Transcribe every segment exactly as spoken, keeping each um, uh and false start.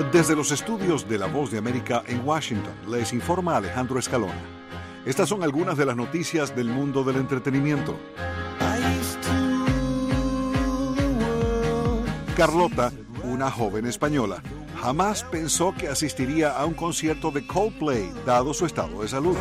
Desde los estudios de La Voz de América en Washington, les informa Alejandro Escalona. Estas son algunas de las noticias del mundo del entretenimiento. Carlota, una joven española, jamás pensó que asistiría a un concierto de Coldplay, dado su estado de salud.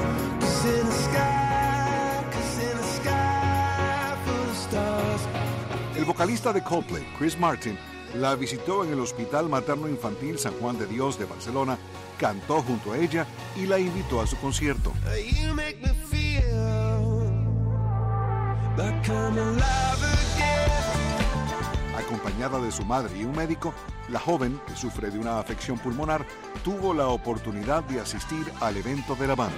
El vocalista de Coldplay, Chris Martin, la visitó en el Hospital Materno Infantil San Juan de Dios de Barcelona, cantó junto a ella y la invitó a su concierto. Acompañada de su madre y un médico, la joven, que sufre de una afección pulmonar, tuvo la oportunidad de asistir al evento de la banda.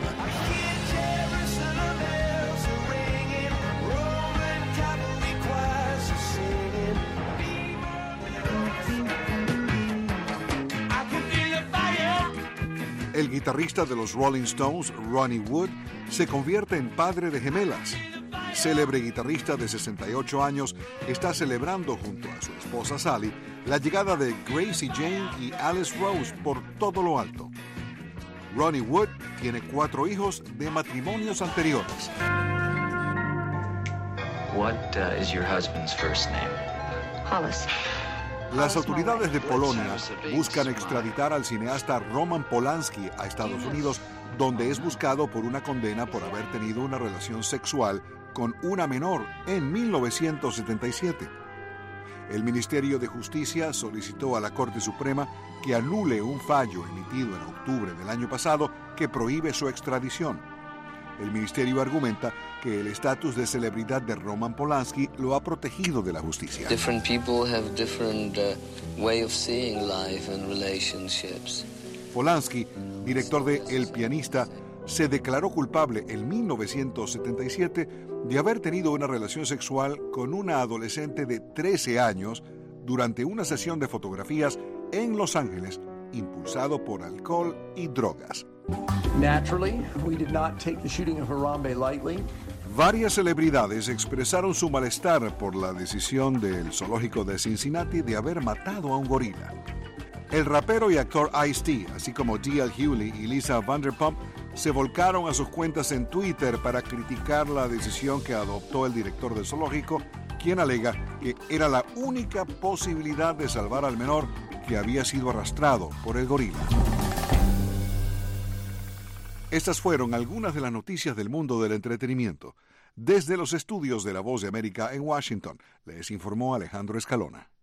El guitarrista de los Rolling Stones, Ronnie Wood, se convierte en padre de gemelas. Célebre guitarrista de sesenta y ocho años está celebrando junto a su esposa Sally la llegada de Gracie Jane y Alice Rose por todo lo alto. Ronnie Wood tiene cuatro hijos de matrimonios anteriores. What uh, is your husband's first name? Hollis. Las autoridades de Polonia buscan extraditar al cineasta Roman Polanski a Estados Unidos, donde es buscado por una condena por haber tenido una relación sexual con una menor en mil novecientos setenta y siete. El Ministerio de Justicia solicitó a la Corte Suprema que anule un fallo emitido en octubre del año pasado que prohíbe su extradición. El ministerio argumenta que el estatus de celebridad de Roman Polanski lo ha protegido de la justicia. Different people have different uh, way of seeing life and relationships. Polanski, director de El pianista, se declaró culpable en mil novecientos setenta y siete de haber tenido una relación sexual con una adolescente de trece años durante una sesión de fotografías en Los Ángeles, impulsado por alcohol y drogas. Naturally, we did not take the shooting of Harambe lightly. Varias celebridades expresaron su malestar por la decisión del zoológico de Cincinnati de haber matado a un gorila. El rapero y actor Ice-T, así como D L Hewley y Lisa Vanderpump, se volcaron a sus cuentas en Twitter para criticar la decisión que adoptó el director del zoológico, quien alega que era la única posibilidad de salvar al menor que había sido arrastrado por el gorila. Estas fueron algunas de las noticias del mundo del entretenimiento. Desde los estudios de La Voz de América en Washington, les informó Alejandro Escalona.